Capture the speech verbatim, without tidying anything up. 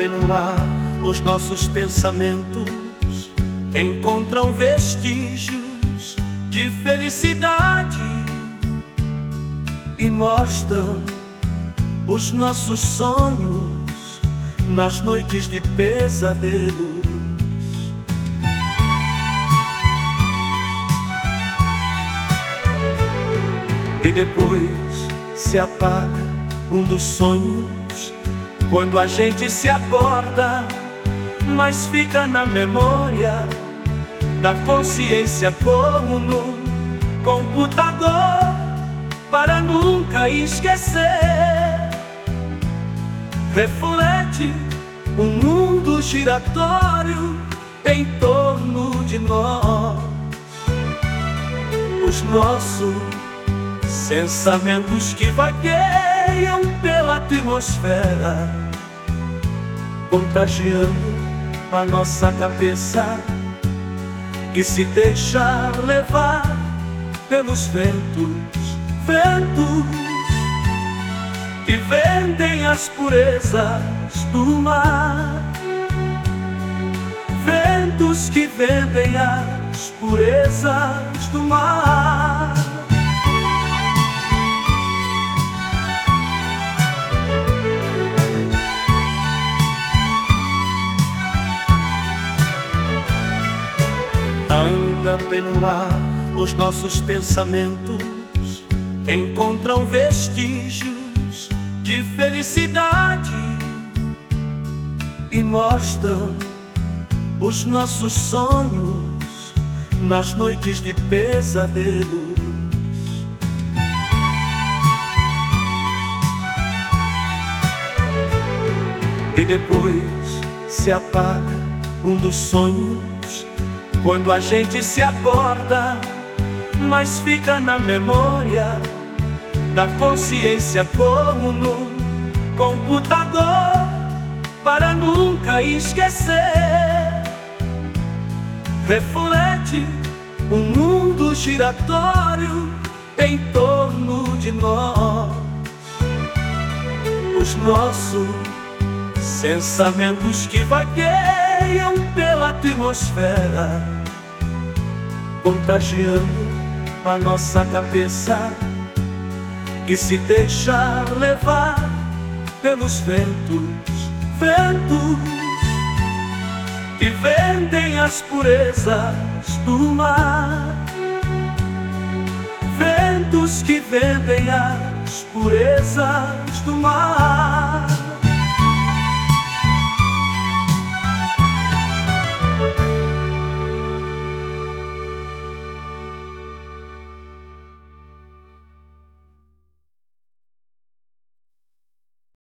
pelo ar, os nossos pensamentos encontram vestígios de felicidade e mostram os nossos sonhos nas noites de pesadelos. E depois se apaga um dos sonhos quando a gente se acorda, mas fica na memória da consciência como num computador para nunca esquecer. Reflete um mundo giratório em torno de nós. Os nossos pensamentos que vagueiam pela atmosfera, contagiando a nossa cabeça, que se deixa levar pelos ventos, ventos que vendem as purezas do mar, ventos que vendem as purezas do mar. Ainda pelo ar, os nossos pensamentos encontram vestígios de felicidade e mostram os nossos sonhos nas noites de pesadelos. E depois se apaga um dos sonhos quando a gente se acorda, mas fica na memória da consciência como num computador para nunca esquecer. Reflete um mundo giratório em torno de nós. Os nossos pensamentos que vagueiam pela atmosfera, contagiando a nossa cabeça, que se deixa levar pelos ventos, ventos que vendem as purezas do mar, ventos que vendem as purezas do mar.